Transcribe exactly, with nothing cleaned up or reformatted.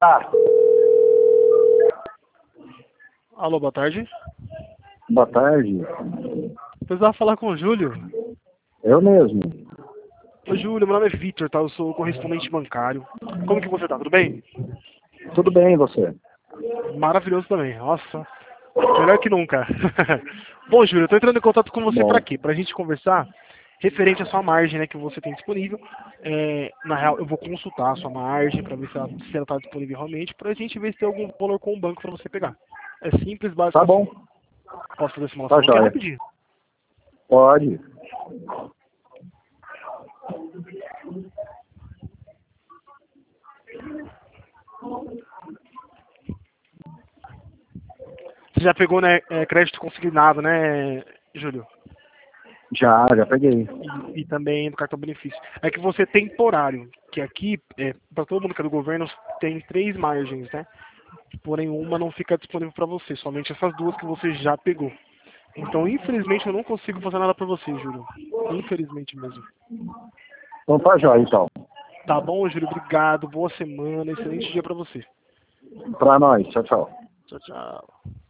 Ah, Alô, boa tarde. boa tarde. Precisava falar com o Júlio. Eu mesmo. Ô, Júlio, meu nome é Vitor, tá? Eu sou correspondente bancário. Como que você tá? Tudo bem? Tudo bem, e você? Maravilhoso também. Nossa, melhor que nunca. Bom, Júlio, eu tô entrando em contato com você Bom, pra quê? Pra gente conversar referente à sua margem, né, que você tem disponível. É, na real, eu vou consultar a sua margem pra ver se ela, se ela tá disponível realmente, pra gente ver se tem algum valor com o banco pra você pegar. É simples, básico tá assim. bom. Posso fazer a Tá simulação aqui jóia. rapidinho? Pode. Você já pegou, né, é, crédito consignado, né, Júlio? Já, já peguei. E, e também do cartão benefício. É que você é temporário, que aqui, é, para todo mundo que é do governo, tem três margens, né? Porém, uma não fica disponível para você, somente essas duas que você já pegou. Então, infelizmente, eu não consigo fazer nada para você, Júlio. Infelizmente mesmo. Então tá jóia, então. Tá bom, Júlio? Obrigado. Boa semana. Excelente dia para você. Pra nós. Tchau, tchau. Tchau, tchau.